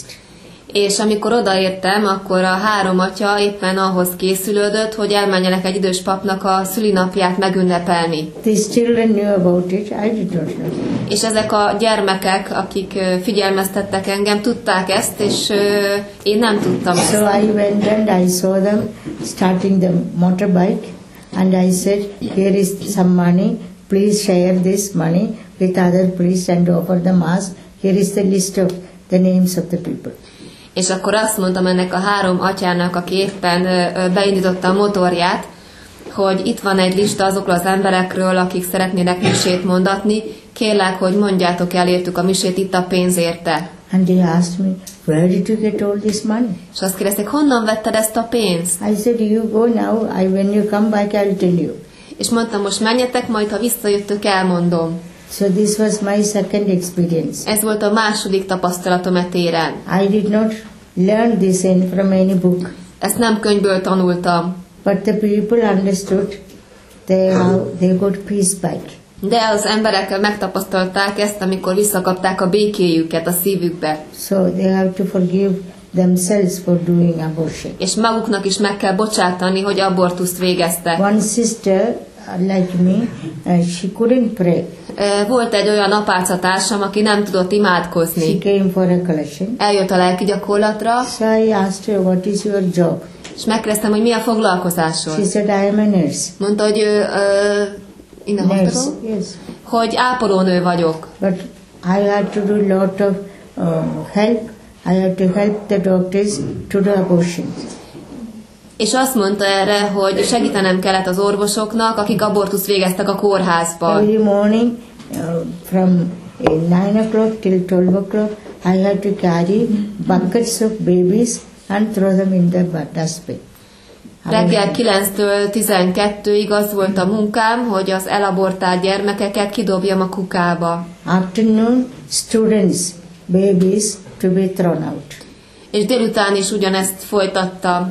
És amikor odaértem, akkor a három atya éppen ahhoz készülődött, hogy elmenjenek egy idős papnak a szülinapját megünnepelni. These children knew about it, I did not know. És ezek a gyermekek, akik ö, figyelmeztettek engem, tudták ezt, és ö, én nem tudtam So ezt. I went and I saw them starting the motorbike and I said, here is some money, please share this money with other priests and offer the mass. Here is the list of the names of the people. És akkor azt mondtam ennek a három atyának, aki éppen ö, ö, beindította a motorját, hogy itt van egy lista azokról az emberekről, akik szeretnének misét mondatni, kérlek, hogy mondjátok el értük a misét, itt a pénz érte. And they asked me, where did you get all this money? És azt kérdezték, honnan vetted ezt a pénzt? I said, you go now, I, when you come back I'll tell you. És mondtam, most menjetek, majd ha visszajöttök, elmondom. So this was my second experience. Ez volt a második tapasztalatom e téren. I did not learn this in from any book, Ezt nem könyvből tanultam, but the people understood they have, they got peace back. de az emberek megtapasztalták ezt, amikor visszakapták a békéjüket a szívükbe. So they have to forgive themselves for doing abortion. És maguknak is meg kell bocsátani, hogy abortuszt végeztek. One sister, uh, like me, uh, she couldn't pray. Ö, Volt egy olyan apácatársam, aki nem tudott She imádkozni. came for a collection. Eljött a lelki gyakorlatra, So I asked her, what is your job? és megkérdeztem, hogy mi a foglalkozásod. She said, I am a nurse. Mondta, hogy ő, ö, innen Nurse, hospital? yes. Hogy ápolónő vagyok. But I had to do lot of um, help. I had to help the doctors to do abortions. És azt mondta erre, hogy segítenem kellett az orvosoknak, akik abortuszt végeztek a kórházban. Every morning uh, from uh, nine o'clock till twelve o'clock, I had to carry buckets of babies and throw them in the bu- dustbin. Reggel kilenctől tizenkettőig az volt a munkám, hogy az elabortált gyermekeket kidobjam a kukába. Afternoon, students, babies to be thrown out. És délután is ugyanezt folytattam.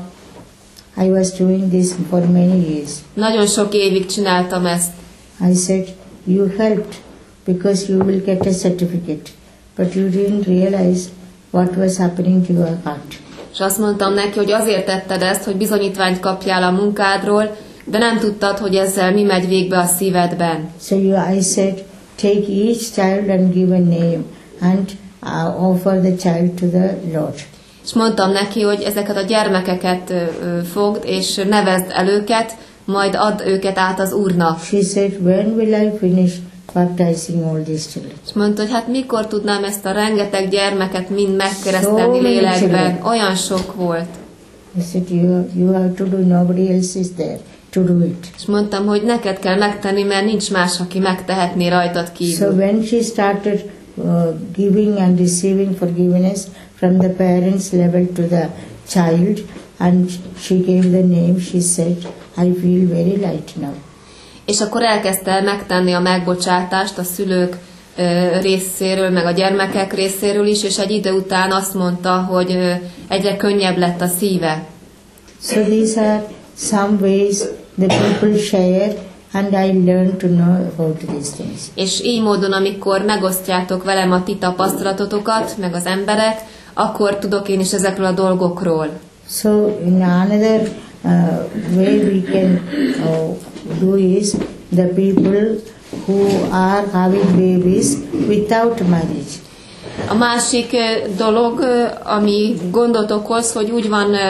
I was doing this for many years. Nagyon sok évig csináltam ezt. I said, you helped because you will get a certificate, but you didn't realize what was happening to your heart. És azt mondtam neki, hogy azért tetted ezt, hogy bizonyítványt kapjál a munkádról, de nem tudtad, hogy ezzel mi megy végbe a szívedben. So you, I said, take each child and give a name and uh, offer the child to the Lord. És mondtam neki, hogy ezeket a gyermekeket ö, ö, fogd, és nevezd el őket, majd add őket át az Úrnak. She said, when will I finish baptizing all these children? És mondta, hogy hát mikor tudnám ezt a rengeteg gyermeket mind So megkeresztelni many lélekben. children. Olyan sok volt. I said, you, you have to do, nobody else is there to do it. És mondtam, hogy neked kell megtenni, mert nincs más, aki megtehetné rajtad So kívül. when she started uh, giving and receiving forgiveness from the parents level to the child, and she gave the name, she said, I feel very light now. És akkor elkezdte megtenni a megbocsátást a szülők ö, részéről, meg a gyermekek részéről is, és egy idő után azt mondta, hogy ö, egyre könnyebb lett a szíve. So these are some ways the people share, and I learned to know about these things. És így módon, amikor megosztjátok velem a ti tapasztalatotokat, meg az emberek, akkor tudok én is ezekről a dolgokról. So in another uh, way we can uh, do is the people who are having babies without marriage. A másik ö, dolog, ö, ami gondot okoz, hogy úgy van ö,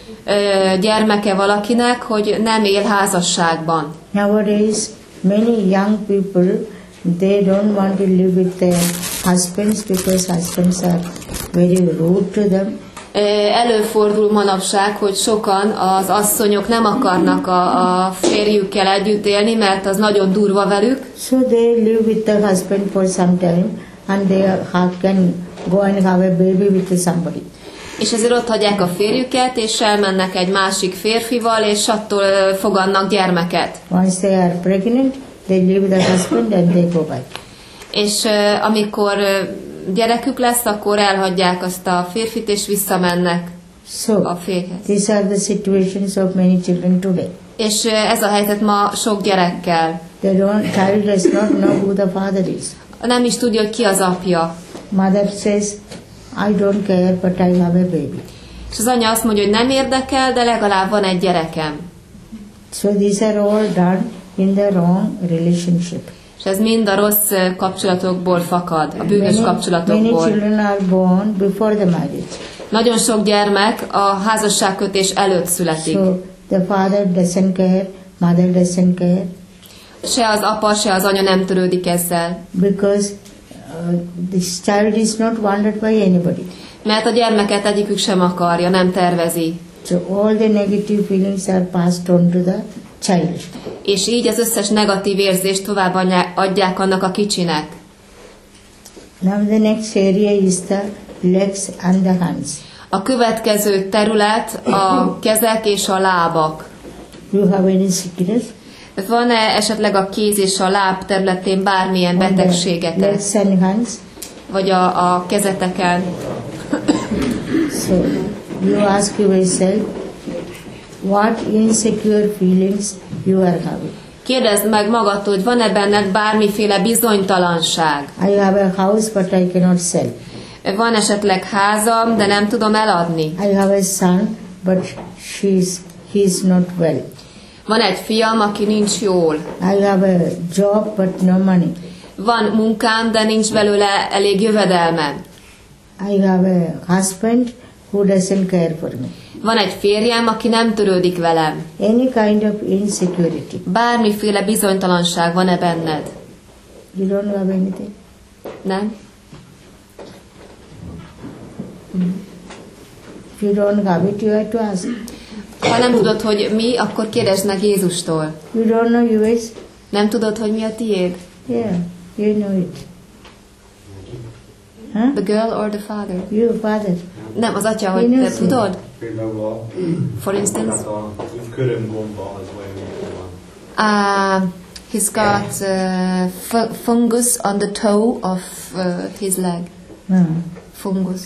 ö, gyermeke valakinek, hogy nem él házasságban. Nowadays, many young people, they don't want to live with their husbands because husbands are very rude to them. Ö, Előfordul manapság, hogy sokan az asszonyok nem akarnak a, a férjükkel együtt élni, mert az nagyon durva velük, So they live with the husband for some time, and they are, can go and have a baby with somebody. és ezért ott hagyják a férjüket, és elmennek egy másik férfival, és attól ö, fogadnak gyermeket. Once they are pregnant, they leave the husband and they go back. És ö, amikor ö, gyerekük lesz, akkor elhagyják azt a férfit, és visszamennek So a férjhez. these are the situations of many children today. És ö, ez a helyzet ma sok gyerekkel. They don't, child does not know who the father is. Nem is tudja, hogy ki az apja. Mother says, I don't care, but I have a baby. És az anya azt mondja, hogy nem érdekel, de legalább van egy gyerekem. So these are all done in the wrong relationship. És ez mind a rossz ö, kapcsolatokból fakad, a bűnös Many, many kapcsolatokból. children are born before the marriage. Nagyon sok gyermek a házasságkötés előtt születik. So the father doesn't care, mother doesn't care, Se az apa, se az anya nem törődik ezzel. because uh, this child is not wanted by anybody. Mert a gyermeket egyikük sem akarja, nem tervezi. So all the negative feelings are passed on to the child. És így az összes negatív érzést tovább adják annak a kicsinek. Now the next area is the legs and the hands. A következő terület a kezek és a lábak. You have any sickness? Van-e esetleg a kéz és a láb területén bármilyen On the betegségetek? legs and hands. Vagy a, a kezeteken? So you ask yourself, what insecure feelings you are having. Kérdezd meg magadtól, hogy van-e benned bármiféle bizonytalanság? I have a house, but I cannot sell. Van esetleg házam, de nem tudom eladni? I have a son, but she's he's not well. Van egy fiam, aki nincs jól. I have a job, but no money. Van munkám, de nincs belőle elég jövedelmem. I have a husband who doesn't care for me. Van egy férjem, aki nem törődik velem. Any kind of insecurity. Bármiféle bizonytalanság van-e benned? You don't have anything. Nem? If you don't have it, you have to ask. Ha nem tudod, hogy mi, akkor kérdezd meg Jézustól. You don't know yours? Nem tudod, hogy mi a tiéd? Yeah, you know it. Huh? The girl or the father? You, father. Nem, az atya, hogy Én te őszintén. tudod? Például a, For instance? hát a körömgomba az olyan van. Uh, he's got uh, fu- fungus on the toe of uh, his leg. Hmm. Fungus.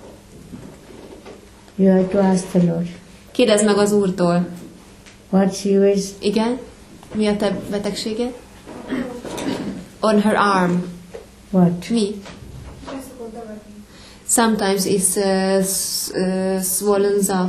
You have to ask the Lord. Kérdezd meg az Úrtól. What's yours? Igen? Mi a te betegséged? On her arm. What? Mi? Sometimes it's uh, s- uh, swollen up.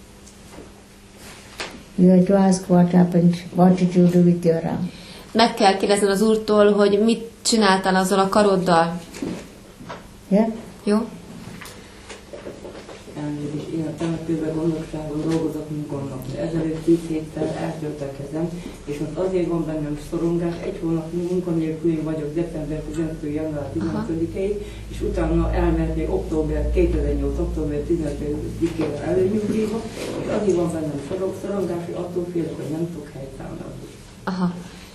You have to ask what happened. What did you do with your arm? Meg kell kérdezned az Úrtól, hogy mit csináltál azzal a karoddal. Yeah? Jó? Elnézést, én temetőben gondosságon dolgozok munkának. Ezelőtt tíz héttel eltölt a kezem, és most azért van bennem szorongás, egy hónap munkanélküli vagyok december tizenötödikétől január tizenötödikéig, és utána elmehetnék október, kétezer-nyolc. október tizenötödikére előnyugdíjba, és azért van bennem szorongás, hogy attól félek, hogy nem tudok helytállni. Aha.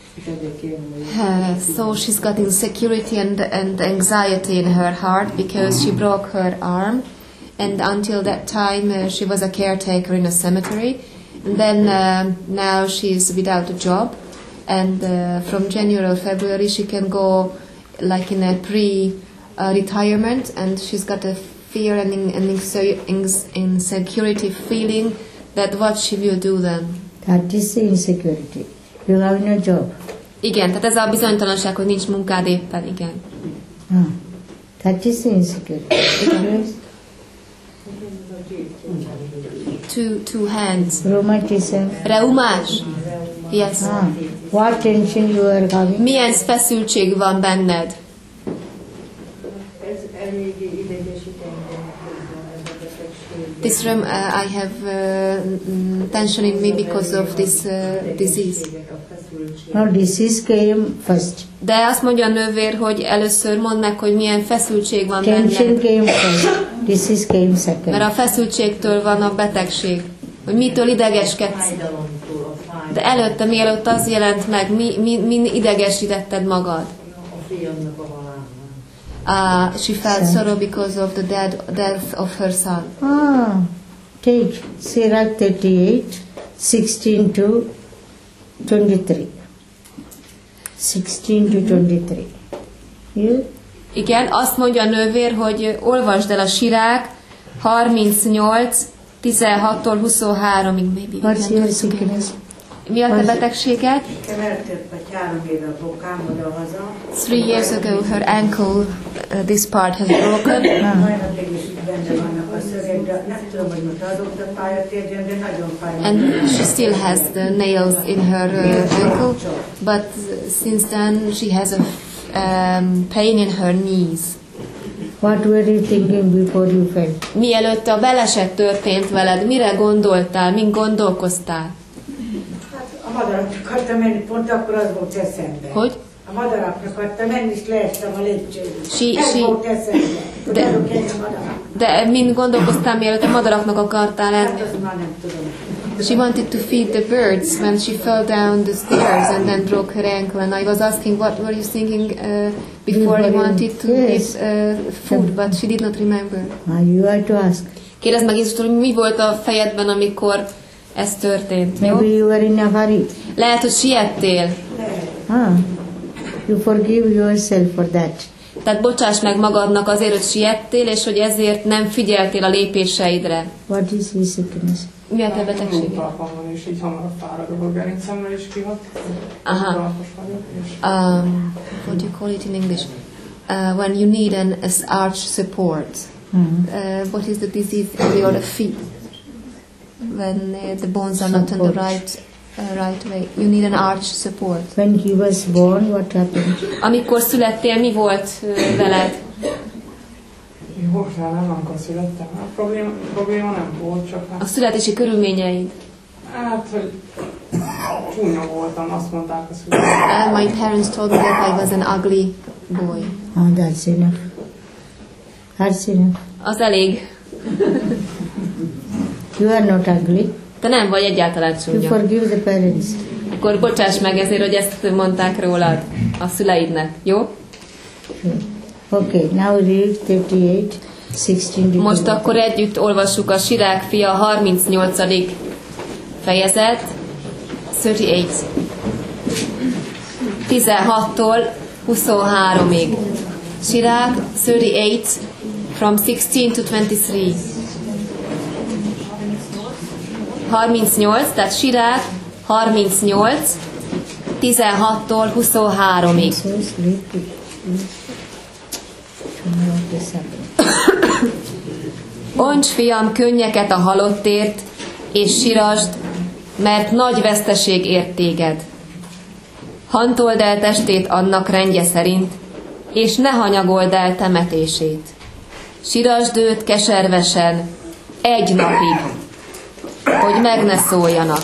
Uh, so she's got insecurity and, and anxiety in her heart because she broke her arm, and until that time uh, she was a caretaker in a cemetery, and then uh, now she's without a job, and uh, from January or February she can go like in a pre-retirement, uh, and she's got a fear and, in, and insecurity feeling that what she will do then. That is the insecurity. You have no job. Igen, tehát ez a bizonytalanság, hogy nincs munkád éppen, igen. Ah, that is the insecurity. Two, two hands. Rheumatism. Reumás? Yes. Ah, what tension you are having? Milyen feszültség van benned? This room, uh, I have uh, tension in me because of this uh, disease. No, disease came first. De azt mondja a nővér, hogy először mondd meg, hogy milyen feszültség van Tension benned. came first. Disease came second. Mert a feszültségtől van a betegség. Hogy mitől idegeskedsz. De előtte, mielőtt az jelent meg, mi, mi, mi idegesítetted magad? Uh, she felt sorrow because of the dead, death of her son. Ah, take Sirach thirty-eight, sixteen to twenty-three. sixteen to twenty-three. You? Igen, azt mondja a nővér, hogy olvasd el a Sirák harmincnyolc, tizenhattól huszonháromig. Maybe. What's your sickness? Mi a te betegséged? Kevertett vagy három éve a bokám oda haza. Three years ago her ankle, uh, this part has broken. Hajnapig is itt benne vannak a szöreg, de nem tudom, hogy most azóta fájott érjem, de nagyon fáj. And she still has the nails in her uh, ankle, but since then she has a um, pain in her knees. What were you thinking before you fell? Mielőtt a baleset történt veled, mire gondoltál, min gondolkoztál? A madaraknak akartam menni, pont akkor az volt eszembe. Hogy? A madaraknak akartam menni, és leestem a lépcsőn. Sí, Ez sí. volt eszembe, hogy De- adok egy a madarak. De mind gondolkoztál, mielőtt a madaraknak akartál Hát lenni? azt már nem tudom. She wanted to feed the birds when she fell down the stairs and then broke her ankle. And I was asking, what were you thinking uh, before you wanted to Yes. give uh, food, but she did not remember. Ah, you have to ask. Kérdezd meg Jézustól, hogy mi volt a fejedben, amikor ez történt, jó? Maybe you were in a hurry. Lehet, hogy siettél. Ah, you forgive yourself for that. Tehát bocsáss meg magadnak azért, hogy siettél, és hogy ezért nem figyeltél a lépéseidre. What is his sickness? Mi a te betegséged? Muntalpam van, és így hamarabb fáradok a gerincemre is kihat. Aha. Muntalpas vagyok, és Um, what do you call it in English? Uh, when you need an as arch support. Mhm. Uh, what is the disease of your feet? When uh, the bones are not on the Support. right uh, right way. You need an arch support. When he was born, what happened? Amikor születtél, mi volt uh, veled? jó, nem, amikor születtem. A probléma, probléma nem volt, csak A hát, születési körülményeid. hát, hogy csúnya voltam, azt mondták a szülők. Uh, my parents told me that I was an ugly boy. Ah, that's enough. That's enough. Az elég. You are not ugly. Te nem vagy egyáltalán You csúnya. forgive the parents. Akkor bocsáss meg ezért, hogy ezt mondták rólad a szüleidnek, jó? Okay, now read thirty-eight, sixteen to Most twenty. akkor együtt olvassuk a Sirák fia harmincnyolcadik fejezet, harmincnyolc. tizenhattól huszonháromig. Sirák thirty-eight, from sixteen to twenty-three. harmincnyolc, tehát Sirák harmincnyolc, tizenhattól huszonháromig. So sleep. Tomorrow this happened. Onts, fiam, könnyeket a halottért, és sirasd, mert nagy veszteség ért téged. Hantold el testét annak rendje szerint, és ne hanyagold el temetését. Sirasd őt keservesen, egy napig, hogy meg ne szóljanak.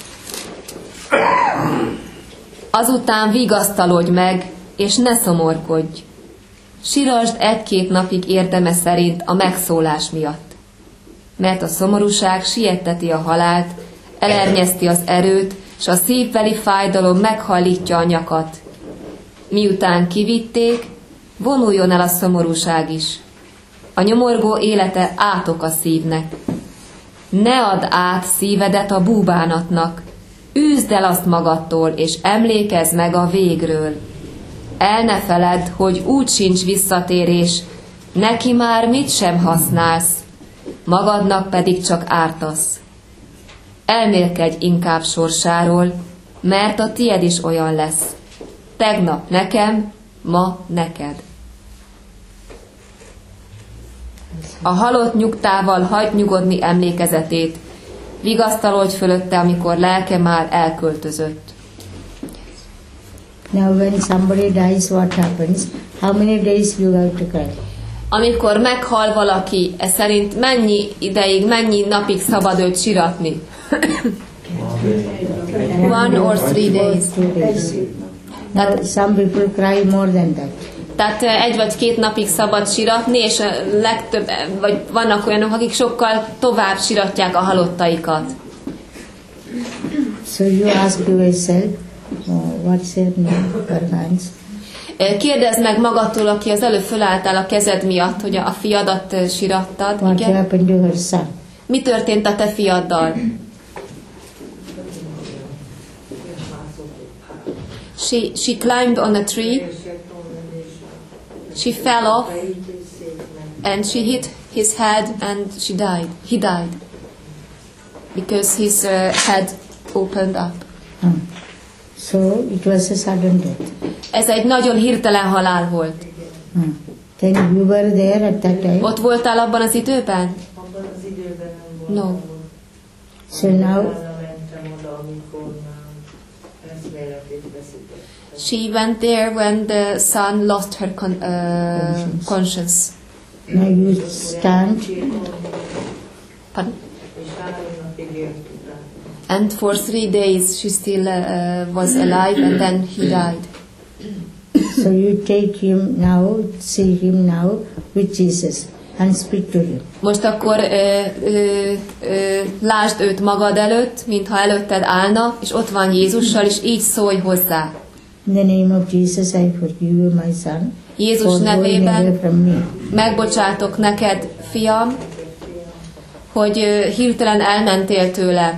Azután vigasztalodj meg, és ne szomorkodj. Sirasd egy-két napig érdeme szerint a megszólás miatt. Mert a szomorúság sietteti a halált, elernyezti az erőt, s a szívbeli fájdalom meghallítja a nyakat. Miután kivitték, vonuljon el a szomorúság is. A nyomorgó élete átok a szívnek. Ne add át szívedet a búbánatnak, űzd el azt magadtól, és emlékezz meg a végről. El ne feledd, hogy úgy sincs visszatérés, neki már mit sem használsz, magadnak pedig csak ártasz. Elmélkedj inkább sorsáról, mert a tied is olyan lesz. Tegnap nekem, ma neked. A halott nyugtával hagyd nyugodni emlékezetét, vigasztalodj fölötte, amikor lelke már elköltözött. Now when somebody dies, what happens? How many days you have to cry? Amikor meghal valaki, ez szerint mennyi ideig, mennyi napig szabad őt siratni? One or three days. Two days. Now some people cry more than that. Tehát egy vagy két napig szabad siratni, és a legtöbb, vagy vannak olyanok, akik sokkal tovább siratják a halottaikat. So you ask yourself, oh, what's your name, perchance? Kérdezd meg magadtól, aki az előbb fölálltál a kezed miatt, hogy a fiadat sirattad. What Igen? happened to her son? Mi történt a te fiaddal? She, she climbed on a tree. She fell off and she hit his head and she died. He died because his uh, head opened up. Hmm. So it was a sudden death. Ez egy nagyon hirtelen halál volt. Hmm. Then you were there at that time? Ott voltál abban az időben? No. So now She went there when the son lost her con- uh, conscience. now you stand. Pardon? And for three days she still uh, was alive, and then he died. So you take him now, see him now with Jesus and speak to him. Most akkor ö, ö, ö, lásd őt magad előtt, mintha előtted állna, és ott van Jézussal, és így szólj hozzá. In the name of Jesus, I forgive you, my son, Jézus for going away nevében from me. megbocsátok neked, fiam, hogy ö, hirtelen elmentél tőle.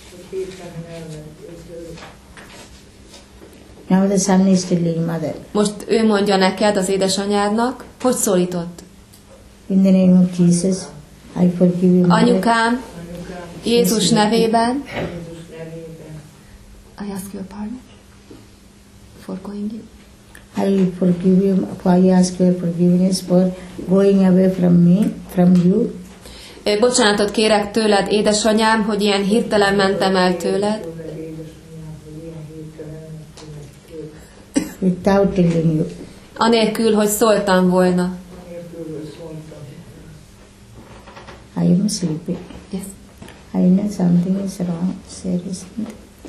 Now the son is telling mother. Most ő mondja neked, az édesanyádnak, hogy szólított. In the name of Jesus, I forgive you, mother. Anyukám, Jézus nevében. I ask your pardon for going you. I forgive you, I ask your forgiveness for going away from me, from you. Ö, Bocsánatot kérek tőled, édesanyám, hogy ilyen hirtelen mentem el tőled, Without telling you. anélkül, hogy szóltam volna. I am sleepy. Yes. I know something is wrong. Seriously.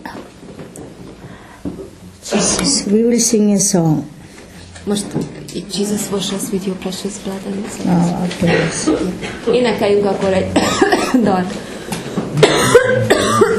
Jesus, we will sing a song. Most Jesus wash us with your precious blood and so. Oh, okay. Énekeljünk akkor egy dalt.